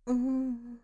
うーん。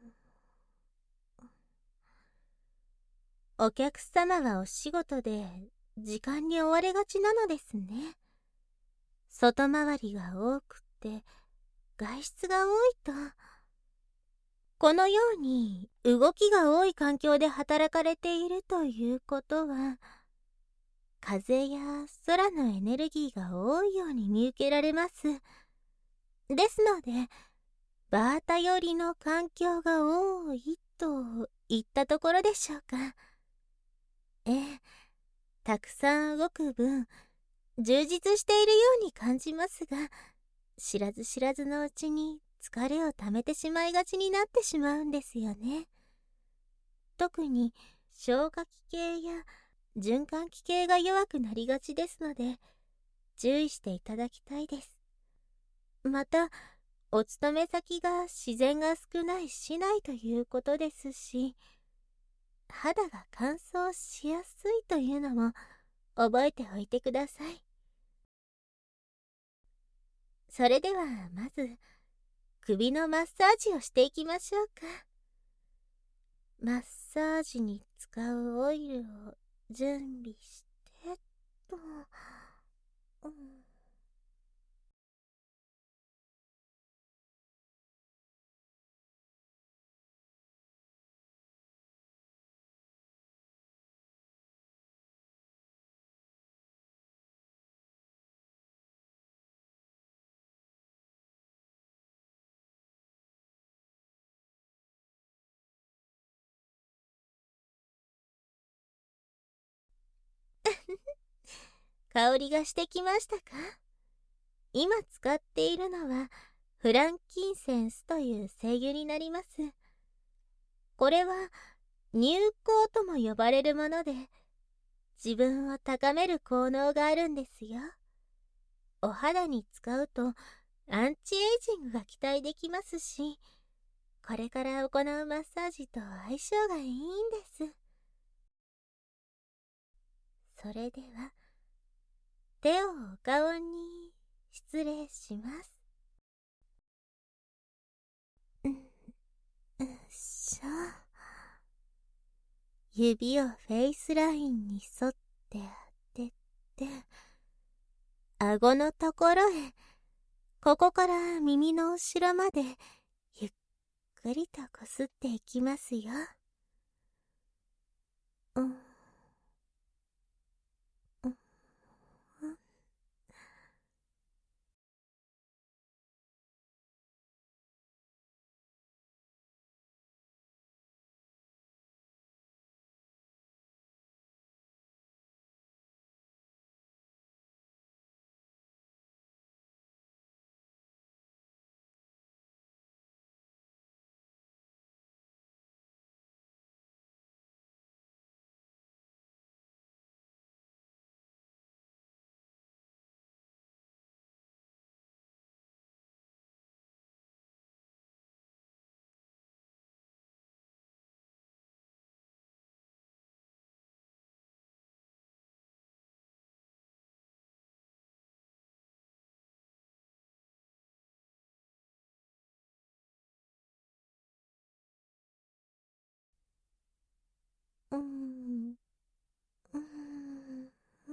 お客様はお仕事で時間に追われがちなのですね。外回りが多くて外出が多いと、このように動きが多い環境で働かれているということは、風や空のエネルギーが多いように見受けられます。ですので、バータ寄りの環境が多いといったところでしょうか。ええ、たくさん動く分、充実しているように感じますが、知らず知らずのうちに疲れをためてしまいがちになってしまうんですよね。特に消化器系や循環器系が弱くなりがちですので、注意していただきたいです。また、お勤め先が自然が少ない市内ということですし、肌が乾燥しやすいというのも覚えておいてください。それではまず、首のマッサージをしていきましょうか。マッサージに使うオイルを準備してと、うん、香りがしてきましたか？今使っているのはフランキンセンスという精油になります。これは乳香とも呼ばれるもので、自分を高める効能があるんですよ。お肌に使うとアンチエイジングが期待できますし、これから行うマッサージと相性がいいんです。それでは、手をお顔に失礼します。しょ。指をフェイスラインに沿って当てて、顎のところへ、ここから耳の後ろまでゆっくりとこすっていきますよ。うん、うん、うん、うん。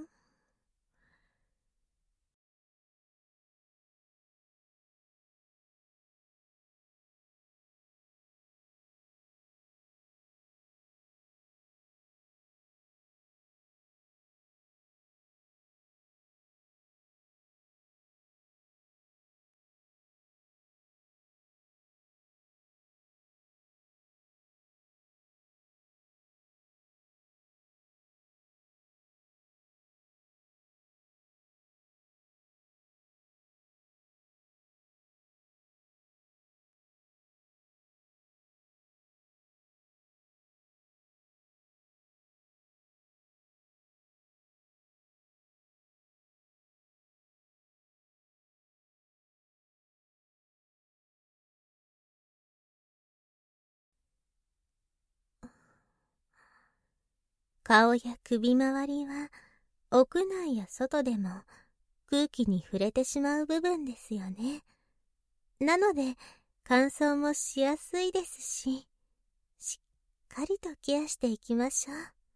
顔や首周りは屋内や外でも空気に触れてしまう部分ですよね。なので乾燥もしやすいですし、しっかりとケアしていきましょう。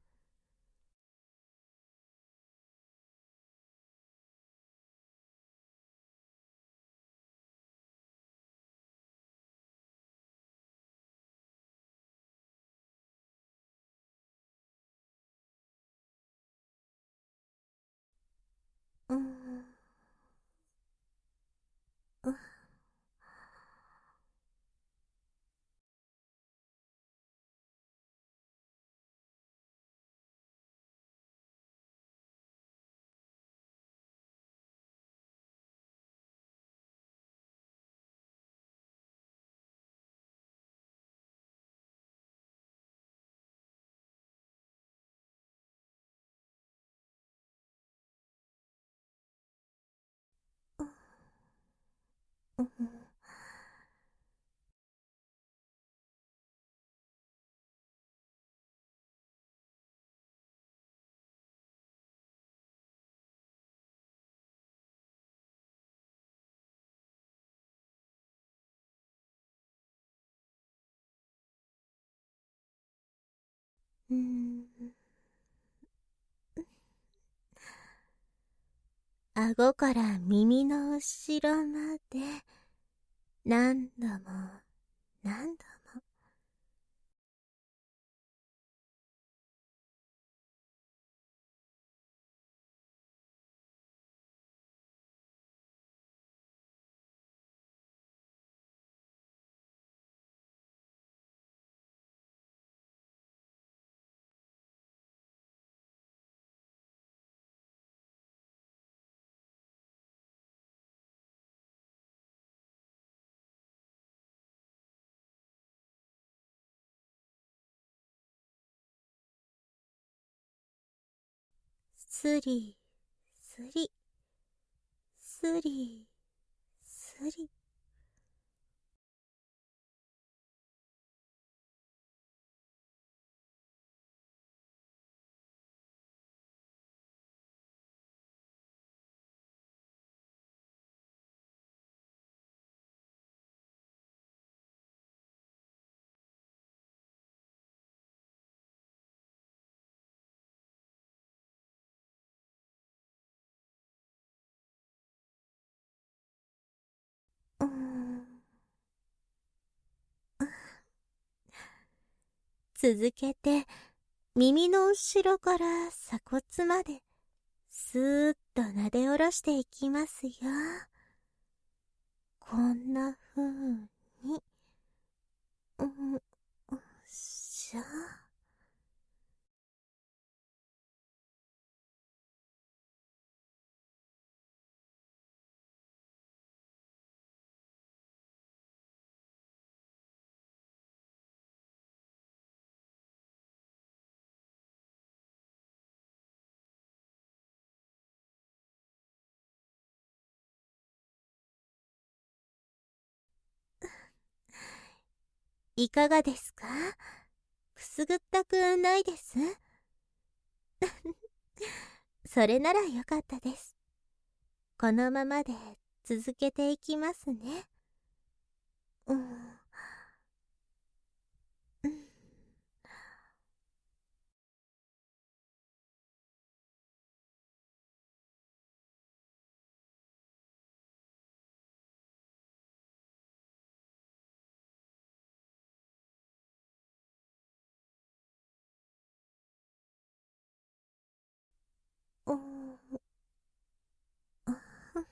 うーん、ううーん、顎から耳の後ろまで何度も何度も。スリスリスリスリ。うーん、続けて耳の後ろから鎖骨までスーッと撫で下ろしていきますよ。こんな風に。うん、よっしゃ。いかがですか？くすぐったくないです？それならよかったです。このままで続けていきますね。うん、うん、うん、うん。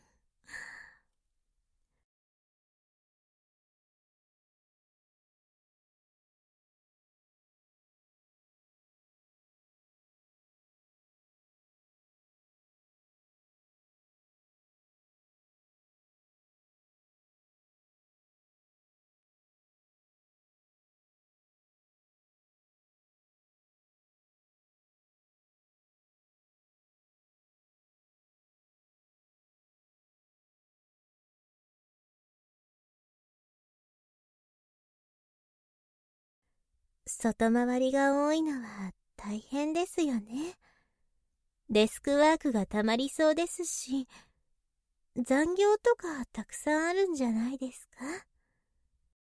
外回りが多いのは大変ですよね。デスクワークがたまりそうですし、残業とかたくさんあるんじゃないですか？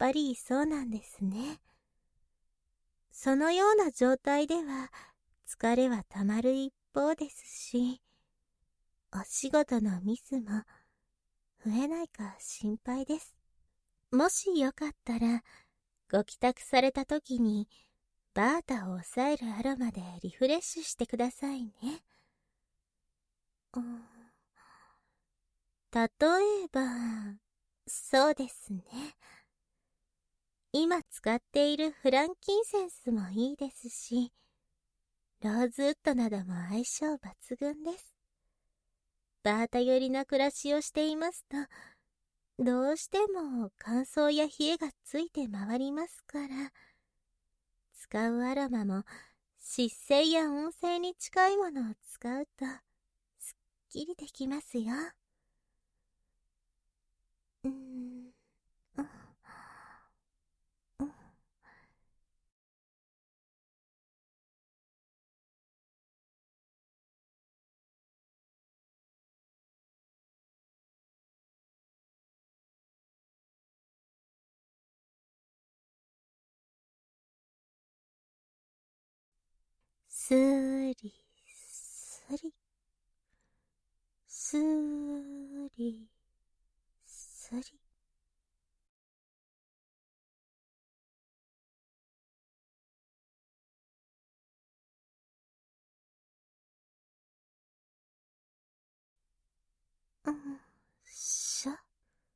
ぱりそうなんですね。そのような状態では疲れはたまる一方ですし、お仕事のミスも増えないか心配です。もしよかったら、ご帰宅された時にバータを抑えるアロマでリフレッシュしてくださいね。うん、例えば、そうですね。今使っているフランキンセンスもいいですし、ローズウッドなども相性抜群です。バータ寄りな暮らしをしていますと、どうしても乾燥や冷えがついて回りますから、使うアロマも湿性や温性に近いものを使うと、すっきりできますよ。うーん、うん、うん。スリスリ、スリスリ。うん、しゃ、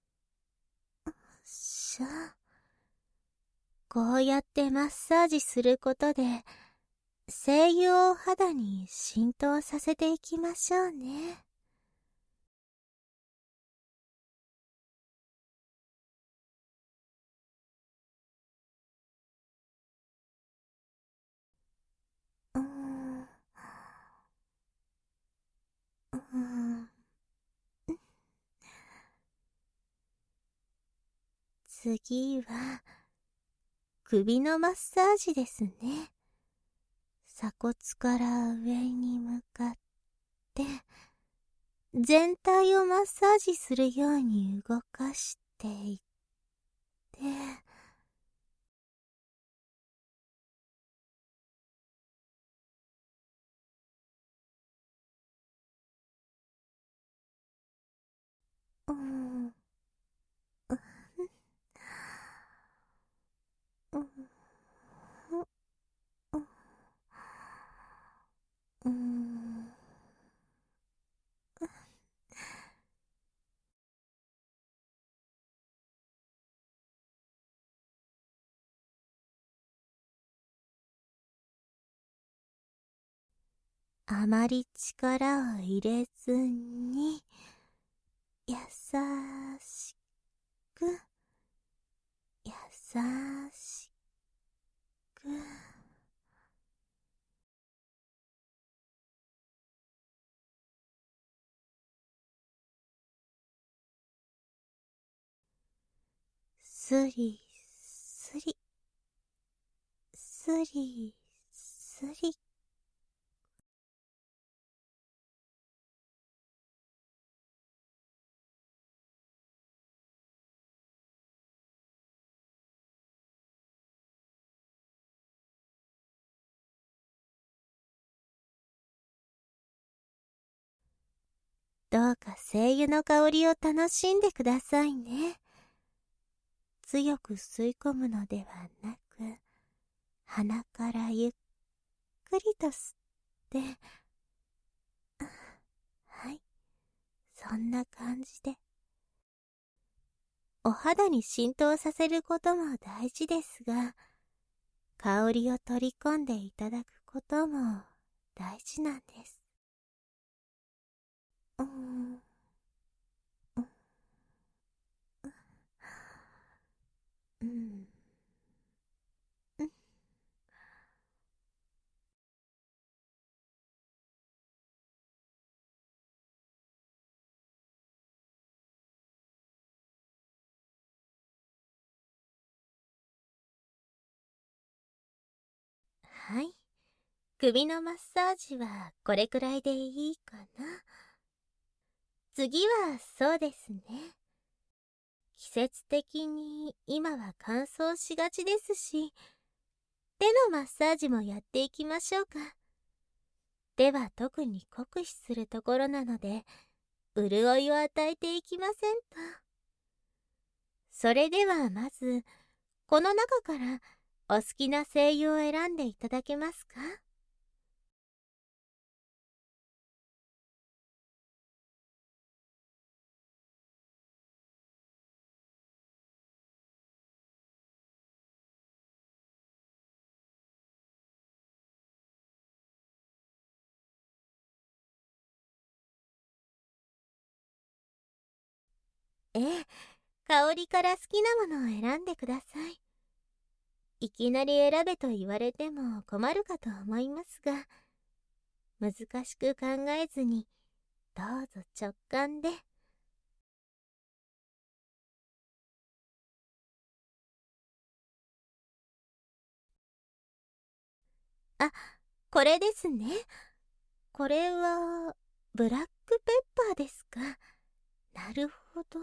しゃ。こうやってマッサージすることで、精油を肌に浸透させていきましょうね。うーん、うーん。次は、首のマッサージですね。鎖骨から上に向かって、全体をマッサージするように動かしていって、うーん、うん、うん、うん。あまり力を入れずに、優しく、優しく。スリスリ、スリスリ。どうか精油の香りを楽しんでくださいね。強く吸い込むのではなく、鼻からゆっくりと吸って、はい、そんな感じで。お肌に浸透させることも大事ですが、香りを取り込んでいただくことも大事なんです。うーん、うん、うん、うん。はい。首のマッサージはこれくらいでいいかな。次はそうですね。 季節的に今は乾燥しがちですし、手のマッサージもやっていきましょうか。手は特に酷使するところなので、潤いを与えていきませんと。それではまず、この中からお好きな精油を選んでいただけますか？ええ、香りから好きなものを選んでください。いきなり選べと言われても困るかと思いますが、難しく考えずに、どうぞ直感で。あ、これですね。これは、ブラックペッパーですか。なるほど。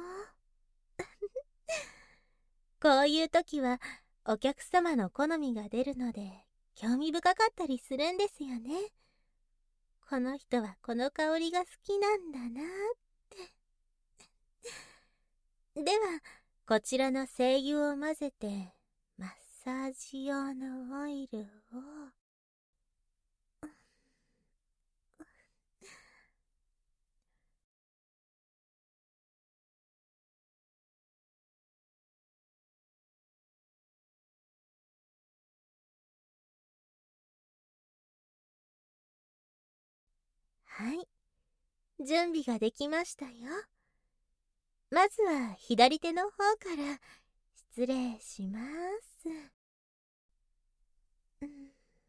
こういう時は、お客様の好みが出るので、興味深かったりするんですよね。この人はこの香りが好きなんだなって。では、こちらの精油を混ぜて、マッサージ用のオイルを、はい、準備ができましたよ。まずは左手の方から失礼します。うん、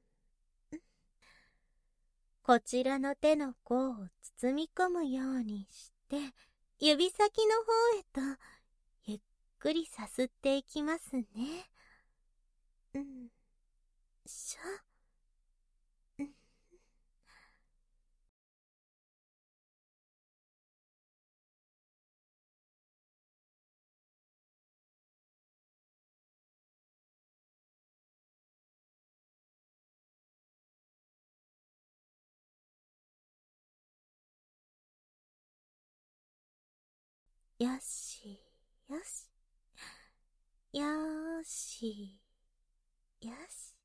こちらの手の甲を包み込むようにして、指先の方へとゆっくりさすっていきますね。うん、しょ。うん、よし、よし、よし、よし。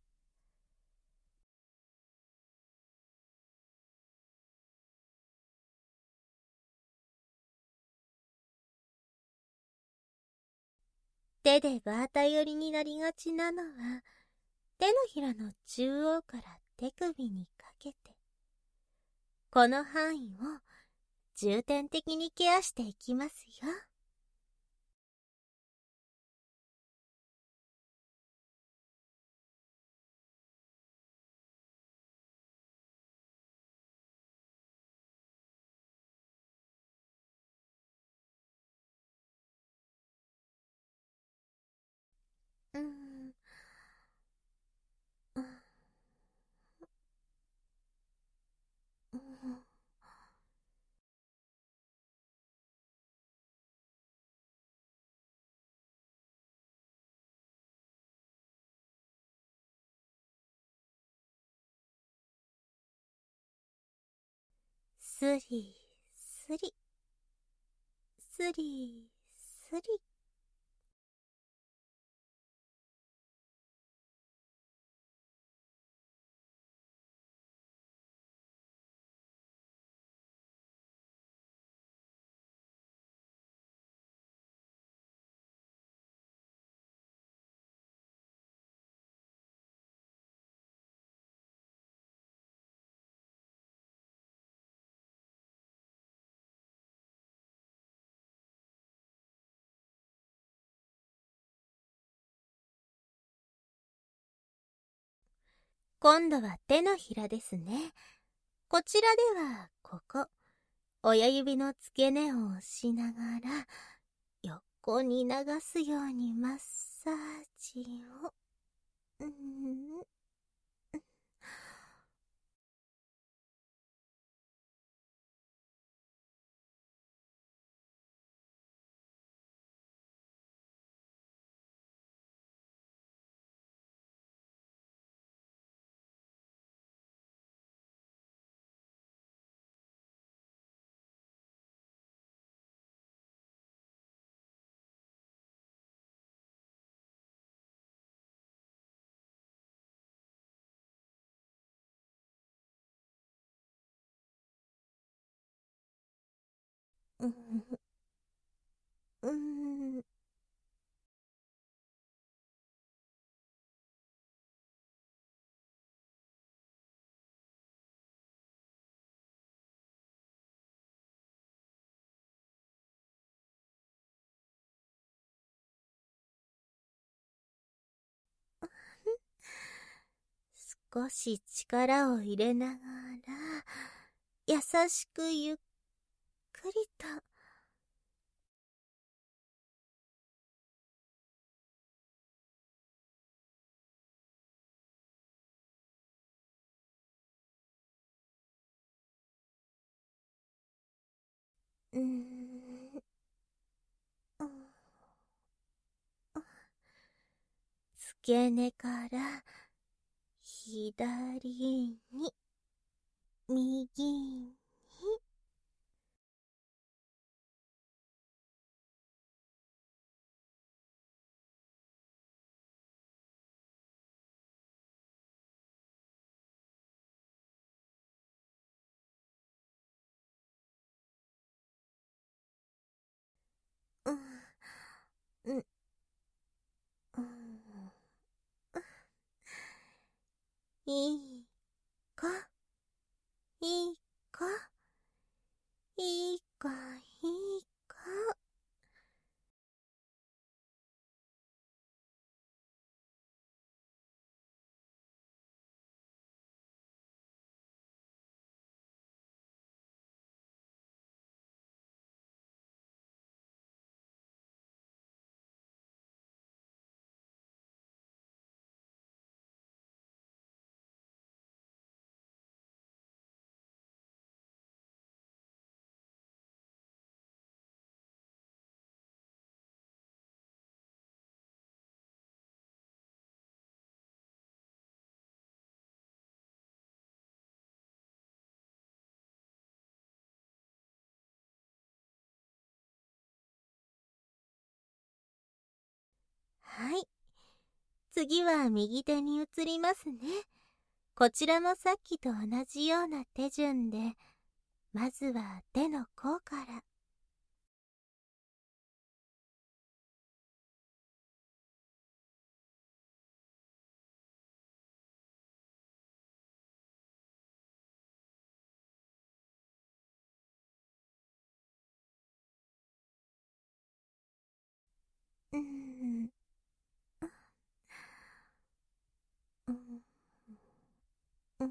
手でガータ寄りになりがちなのは、手のひらの中央から手首にかけて、この範囲を重点的にケアしていきますよ。うーん、うん、うん。スリスリ、スリスリ。今度は手のひらですね。こちらでは、ここ、親指の付け根を押しながら、横に流すようにマッサージを。うん、 うん、うん、少し力を入れながら、優しくゆっくりと。うーん、うん、付け根から左に、右に。うん、うん、うん、いいか、いいか、いいか、いいか。はい。次は右手に移りますね。こちらもさっきと同じような手順で、まずは手の甲から。うーん、うん、うん、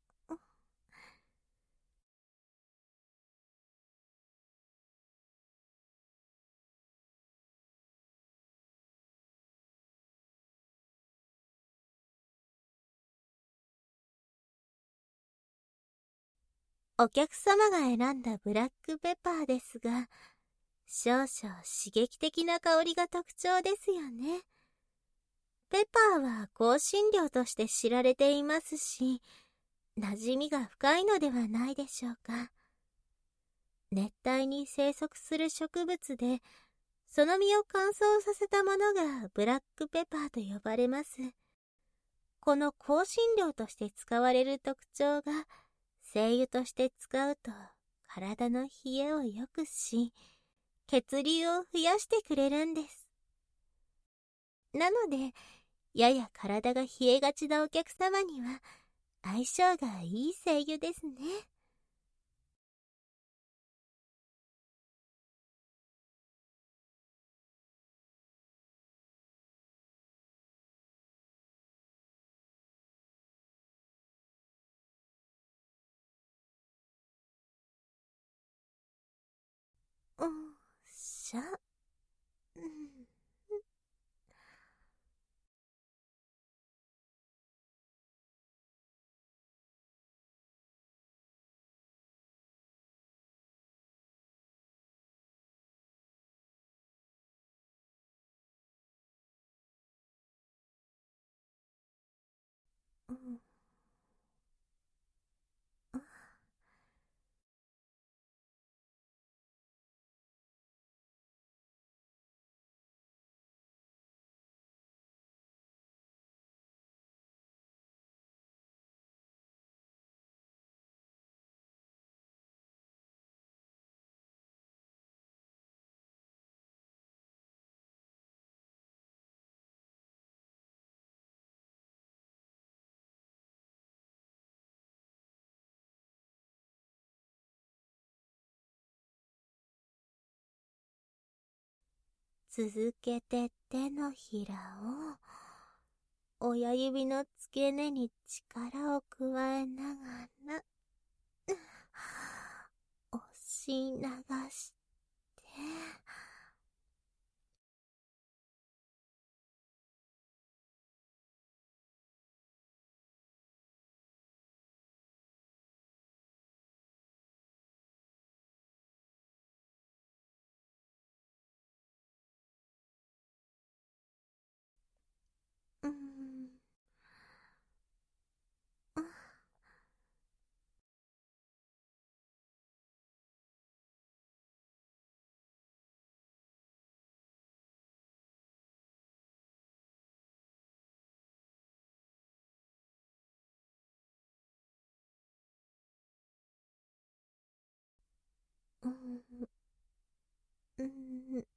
お客様が選んだブラックペッパーですが、少々刺激的な香りが特徴ですよね。ペッパーは香辛料として知られていますし、馴染みが深いのではないでしょうか。熱帯に生息する植物で、その実を乾燥させたものがブラックペッパーと呼ばれます。この香辛料として使われる特徴が、精油として使うと体の冷えを良くし、血流を増やしてくれるんです。なので、やや体が冷えがちなお客様には、相性がいい精油ですね。うん、しゃ、うん。うん、 続けて手のひらを親指の付け根に力を加えながら押し流して、うーん、うーん、うーん、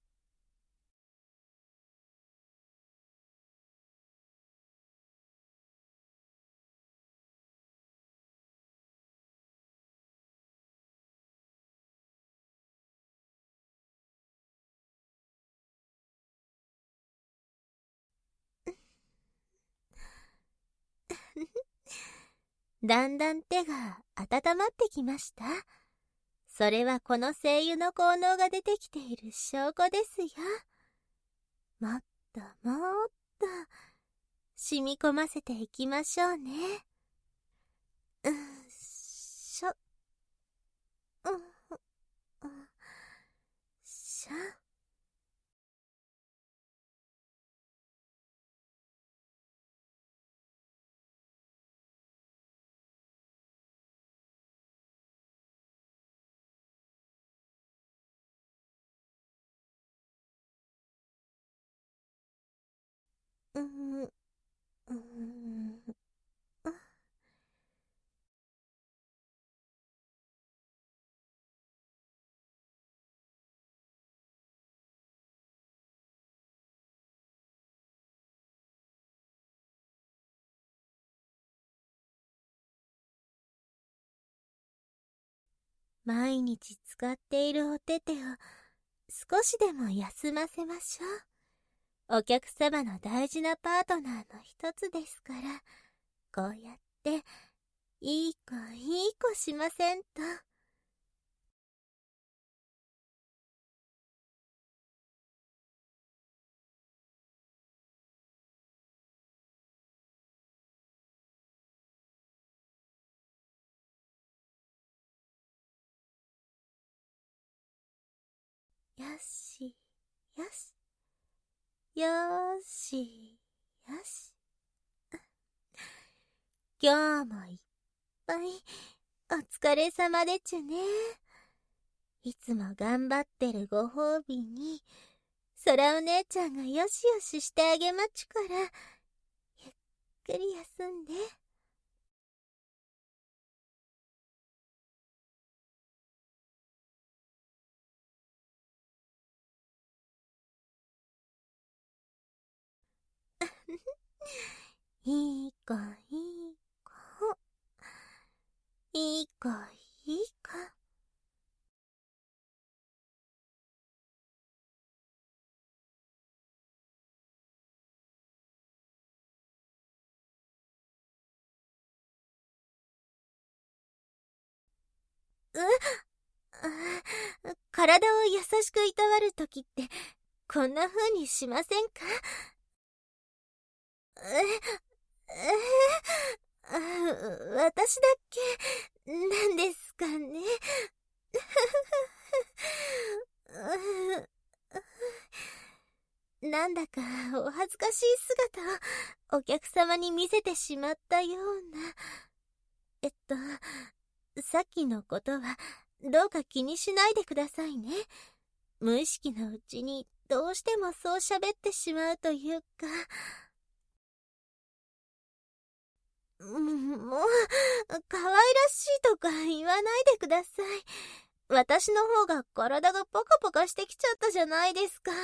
だんだん手が温まってきました。それはこの精油の効能が出てきている証拠ですよ。もっともっと染み込ませていきましょうね。うんしょ、うん、うんしょ。うん、うん、毎日使っているお手手を少しでも休ませましょう。お客様の大事なパートナーの一つですから、こうやっていい子いい子しませんと。よし、よし、よーし、よし。今日もいっぱいお疲れ様でちゅね。いつも頑張ってるご褒美に、空お姉ちゃんがよしよししてあげまちゅから、ゆっくり休んで。いい子、いい子。いい子、いい子。体を優しくいたわるときって、こんな風にしませんか？私だけ、なんですかね。なんだかお恥ずかしい姿をお客様に見せてしまったような。さっきのことはどうか気にしないでくださいね。無意識のうちにどうしてもそう喋ってしまうというか。もう、可愛らしいとか言わないでください。私の方が体がポカポカしてきちゃったじゃないですか。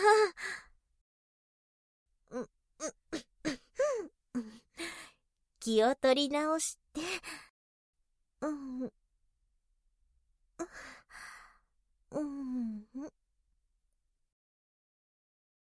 うん、うん、気を取り直して、うん、うん、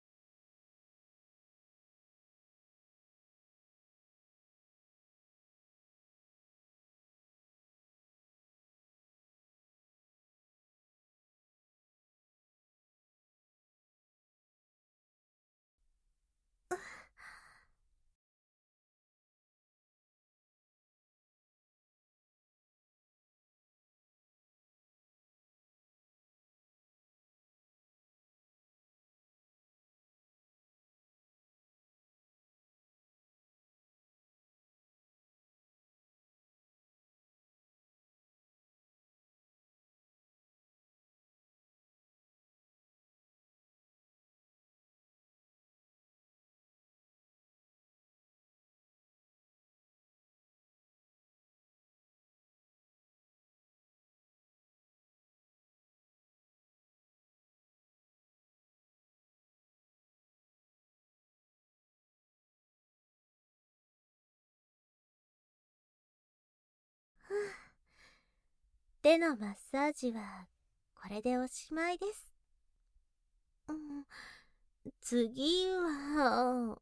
手のマッサージはこれでおしまいです。うん、次は、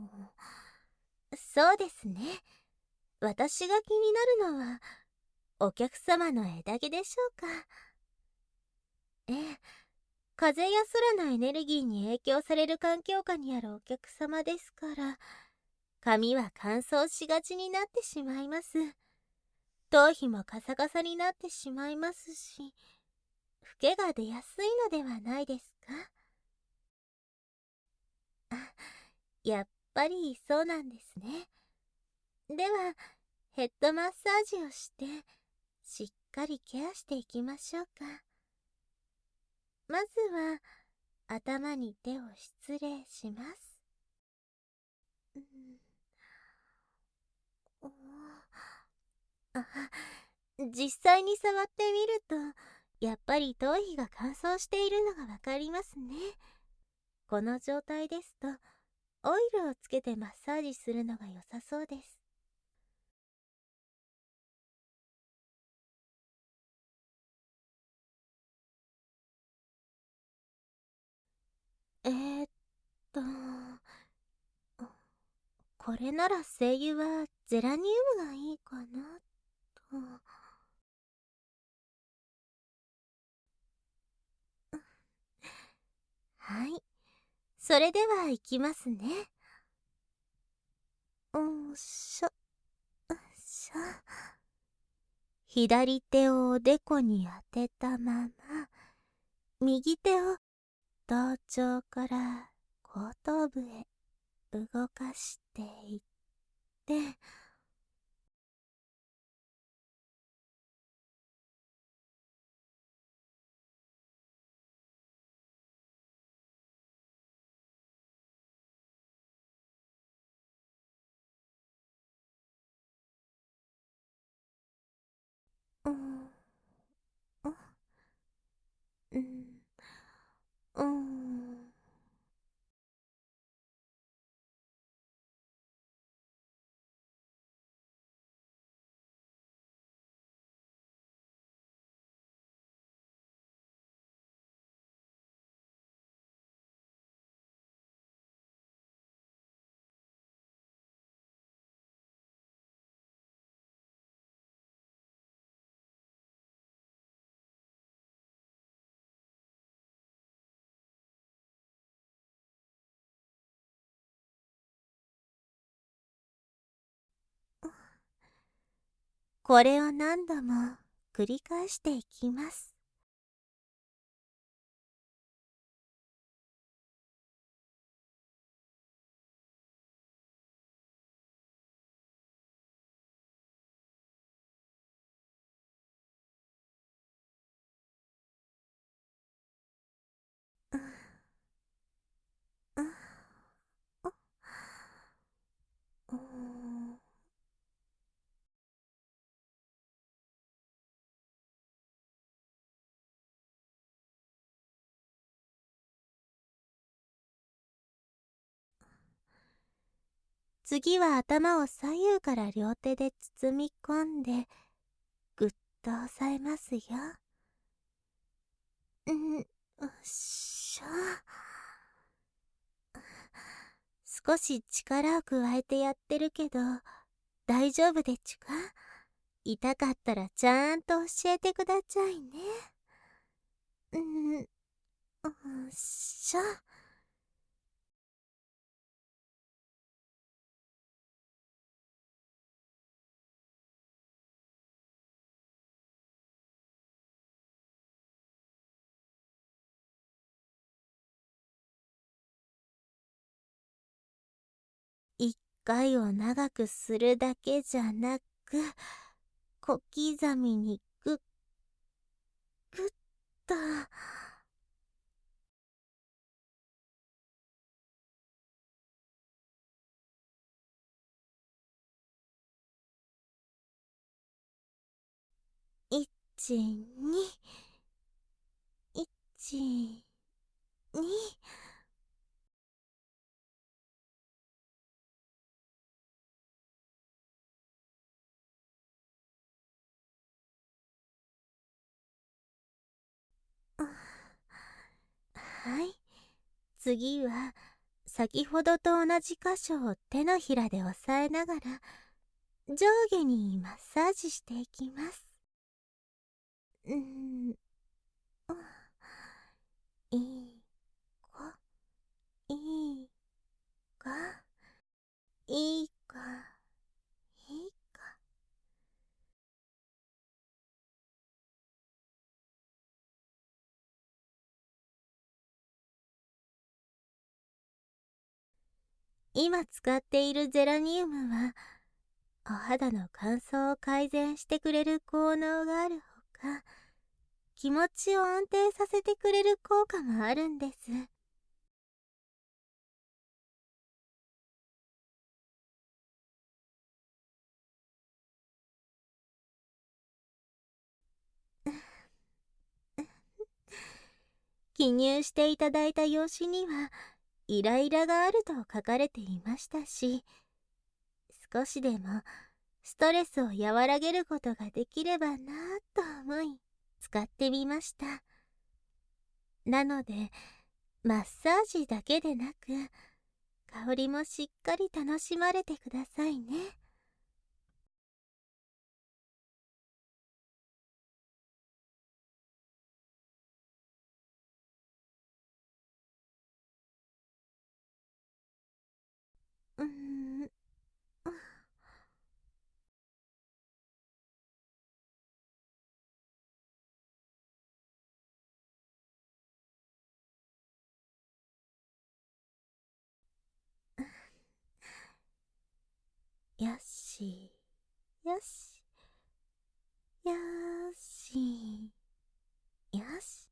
そうですね。私が気になるのはお客様の枝毛でしょうか。ええ、風や空のエネルギーに影響される環境下にあるお客様ですから、髪は乾燥しがちになってしまいます。頭皮もカサカサになってしまいますし、フケが出やすいのではないですか。あ、やっぱりそうなんですね。では、ヘッドマッサージをして、しっかりケアしていきましょうか。まずは、頭に手を失礼します。うん、おあ、実際に触ってみると、やっぱり頭皮が乾燥しているのがわかりますね。この状態ですと、オイルをつけてマッサージするのが良さそうです。えーっと、これなら精油はゼラニウムがいいかなと。はい。それでは行きますね。おしょ、しょ。左手をおでこに当てたまま、右手を頭頂から後頭部へ動かしていって、うん、うん、うん。これを何度も繰り返していきます。うん、うん。次は頭を左右から両手で包み込んで、ぐっと押さえますよ。うん、うっしょ。少し力を加えてやってるけど、大丈夫でちゅか？痛かったらちゃんと教えてくださいね。うん、うっしょ。一回を長くするだけじゃなく、小刻みにぐっぐっと。1、2、1、2。 はい。次は、先ほどと同じ箇所を手のひらで押さえながら、上下にマッサージしていきます。うん、いいか、いいか、いいか、いいか。今使っているゼラニウムは、お肌の乾燥を改善してくれる効能があるほか、気持ちを安定させてくれる効果もあるんです。記入していただいた用紙には、イライラがあると書かれていましたし、少しでもストレスを和らげることができればなぁと思い、使ってみました。なので、マッサージだけでなく、香りもしっかり楽しまれてくださいね。うーん、よし、よし、よし、よし。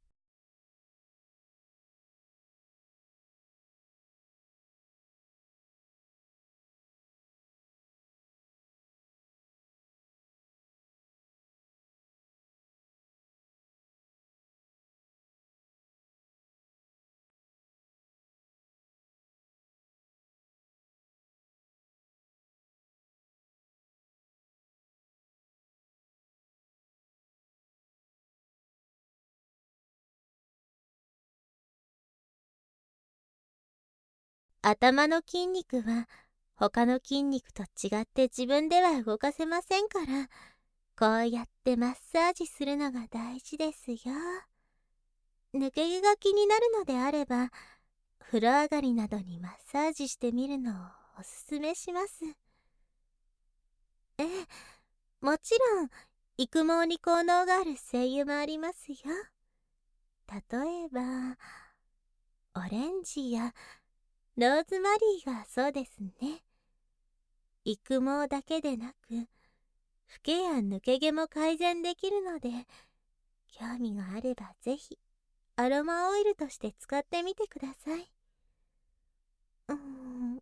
頭の筋肉は他の筋肉と違って自分では動かせませんから、こうやってマッサージするのが大事ですよ。抜け毛が気になるのであれば、風呂上がりなどにマッサージしてみるのをおすすめします。ええ、もちろん育毛に効能がある精油もありますよ。例えばオレンジやローズマリーがそうですね。育毛だけでなく、フケや抜け毛も改善できるので、興味があればぜひアロマオイルとして使ってみてください。うーん、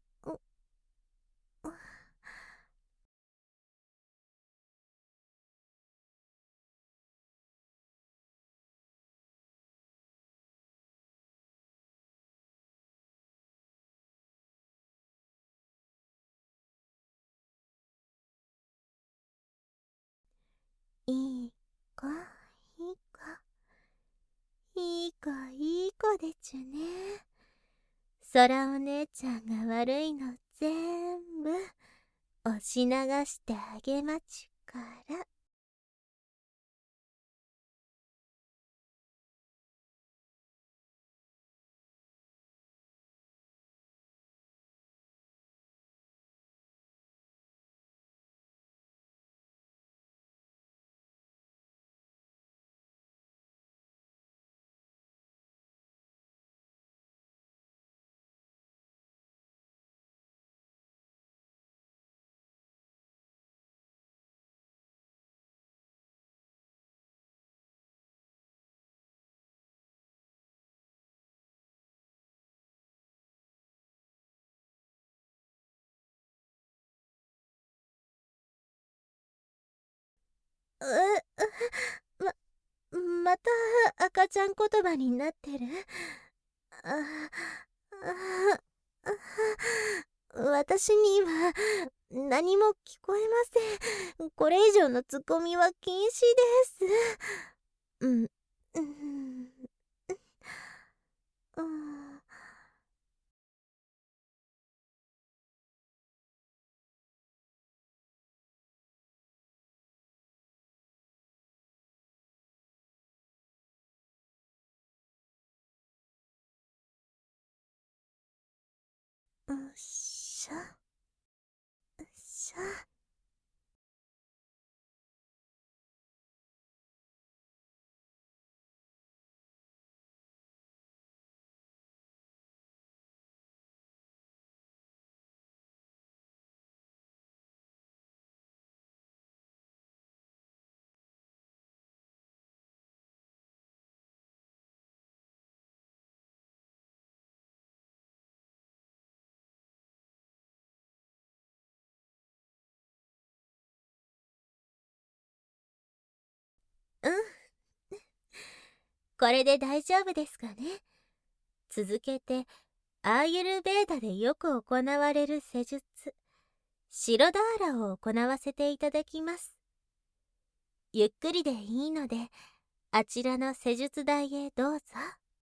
いい子、いい子、いい子、いい子でちゅね。空お姉ちゃんが悪いの全部押し流してあげまちゅから。ま、また赤ちゃん言葉になってる。ああ私には何も聞こえません。これ以上のツッコミは禁止です。うん、うん、 しょしょ。うん、これで大丈夫ですかね。続けて、アーユルベーダでよく行われる施術、シロダーラを行わせていただきます。ゆっくりでいいので、あちらの施術台へどうぞ。